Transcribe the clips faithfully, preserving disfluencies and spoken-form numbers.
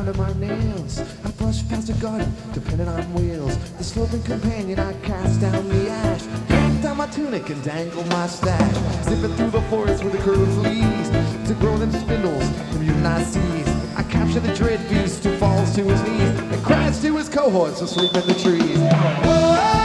under my nails. I brush past a garden, dependent on wheels. The sloping companion, I cast down the ash. Hang down my tunic and dangle my stash. Zipping through the forest with the curved leaves to grow them spindles from Utilize seas. I capture the dread beast who falls to his knees and cries to his cohorts asleep in the trees. Whoa!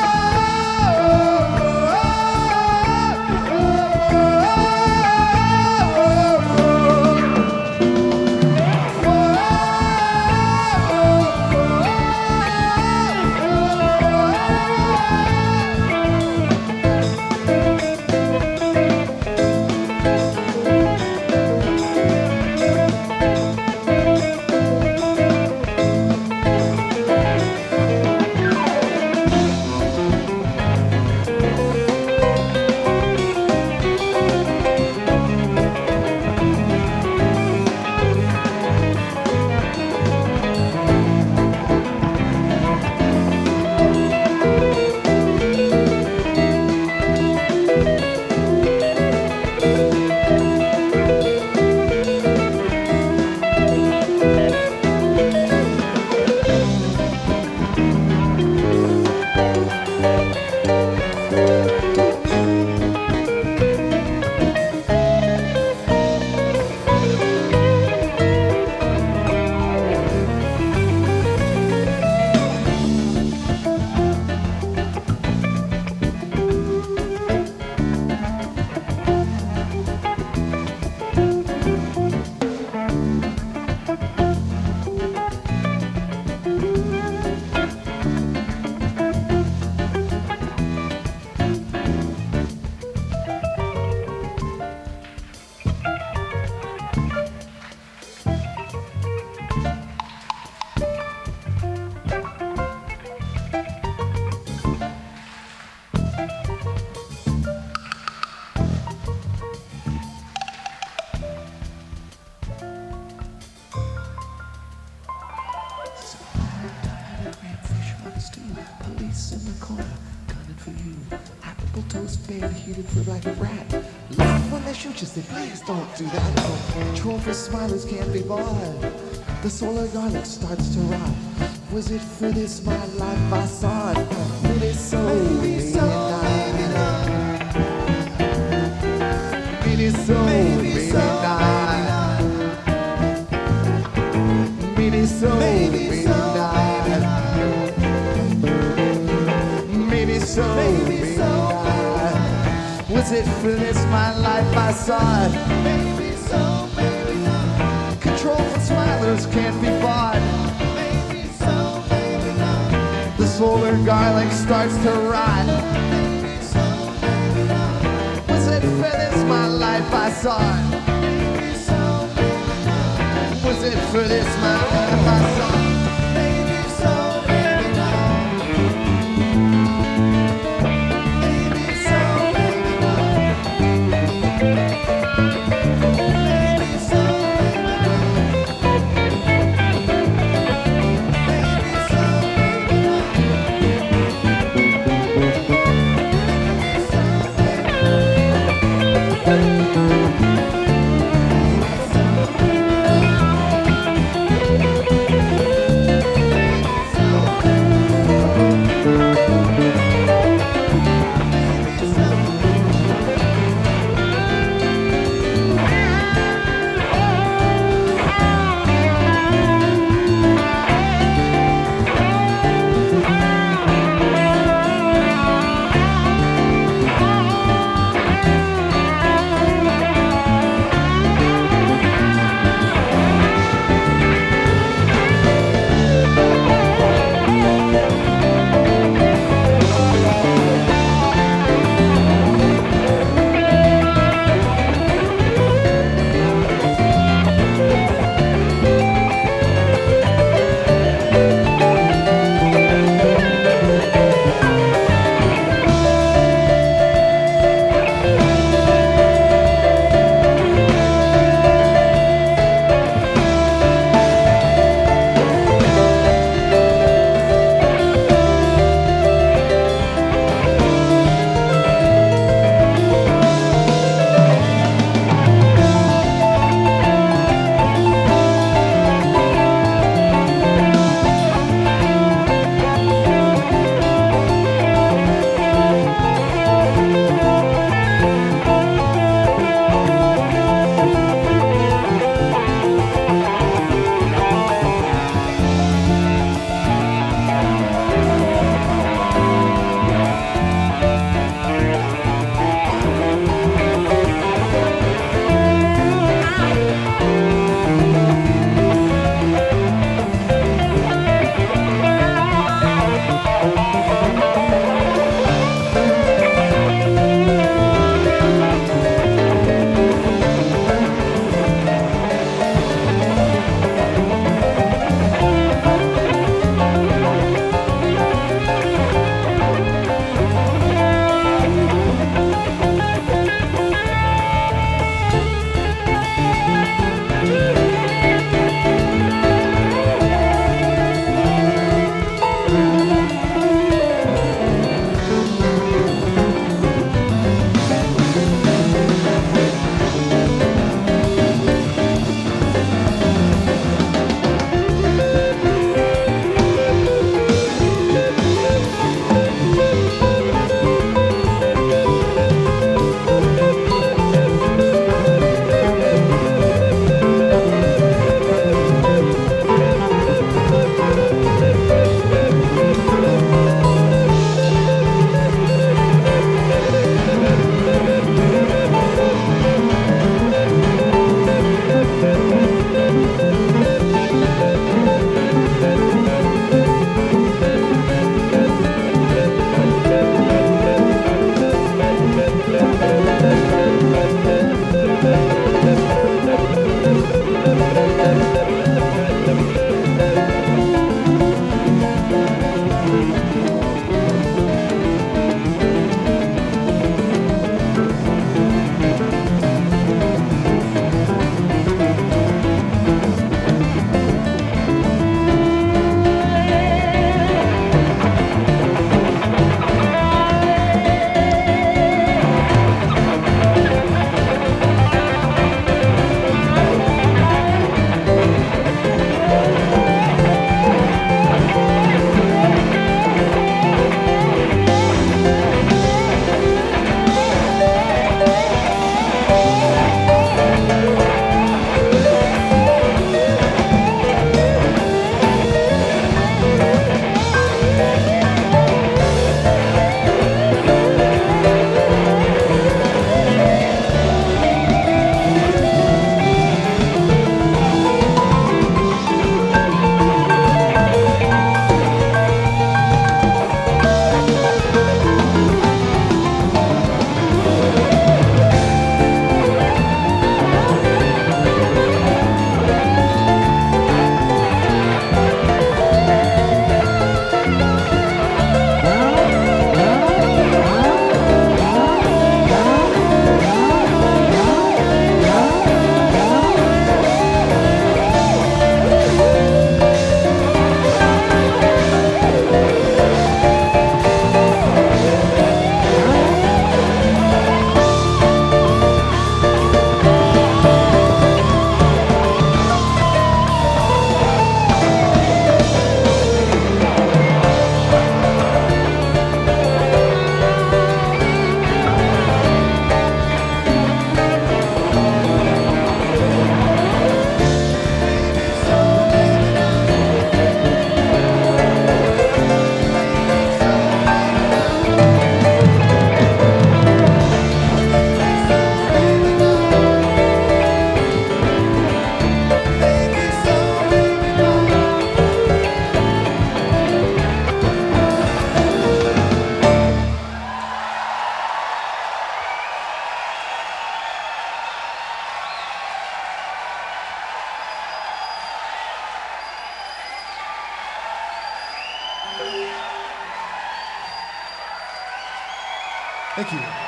Police in the corner, gunning for you. Apple toast bed, heated for like a rat. Love when they shoot you, say please don't do that. Control for smilers can't be bought. The solar garlic starts to rot. Was it for this my life I sought? Maybe so, maybe so, maybe not. Maybe so, maybe not. Maybe so, maybe not. Maybe so, maybe not. Was it for this my life I sought? Maybe so, maybe not. Control for smilers can't be bought. Maybe so, maybe not. The solar garlic starts to rot. Maybe so, maybe not. Was it for this my life I sought? Maybe so, maybe not. Was it for this my life I sought? Thank you.